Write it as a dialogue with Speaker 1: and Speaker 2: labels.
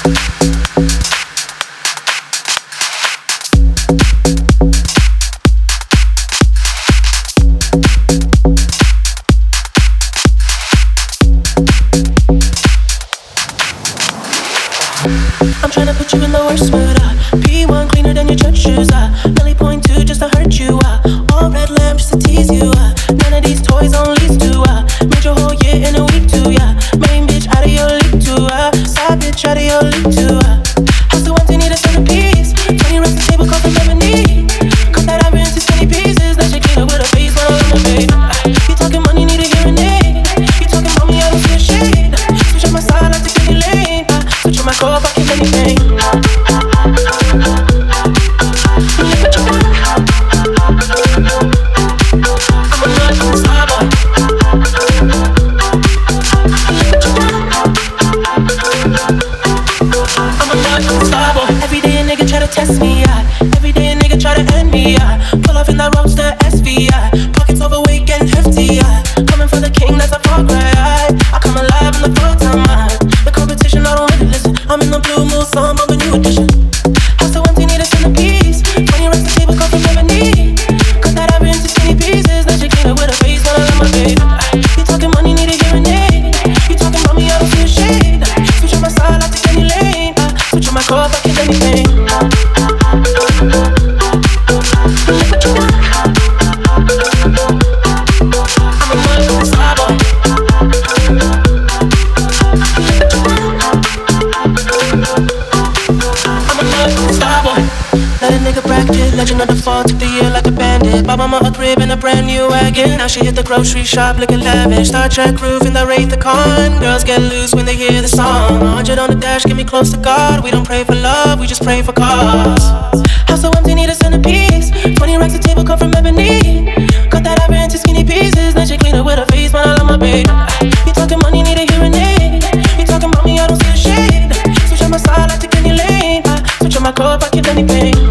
Speaker 1: I'm tryna put you in the worst mood. P1 cleaner than your church shoes. Belly point two just to hurt you. All red lamp just to tease you. None of these toys on lease to. Made your whole year in a week too. Main bitch out of your league too. Side bitch out of your league too. House so empty, need a centerpiece. 20 racks a table, cost of lemonade. Cut that ivory into skinny pieces. Let you clean up with a face when I love my babe. You talking money, need a hearing aid. You talking about me, I don't see a shade. Switch up my side, like the candy lane. Switch up my core, I can anything. Every day a nigga try to test me, every day a nigga try to end me, pull off in that roadster SV, pockets overweight getting hefty, coming for the king, that's a far cry, I come alive in the full time, the competition, I don't really listen, I'm in the blue mood, so I'm of a new edition, house so empty, need a centerpiece, 20 racks a table, cost of lemonade, cut that ivory into skinny pieces, let you clean it with a face, when I love my babe, you talking money, need a hearing aid, you talking about me, I don't see a shade, switch on my side, like the candy lane, switch on my core, I can anything. Let a nigga bracket, legend of the fall, took the year like a bandit. Bought mama a crib and a brand new wagon. Now she hit the grocery shop looking lavish. Star Trek roof in the Wraith the Con. Girls get loose when they hear the song. 100 on the dash, get me close to God. We don't pray for love, we just pray for cause. House so empty, need a centerpiece. 20 racks a table, come from ebony. Cut that ivory into skinny pieces. Let you clean it with a face, man, I love my babe. You talking money, need a hearing aid. You talking about me, I don't see a shade. Switch on my side, like the candy lane. Switch on my core, I keep anything.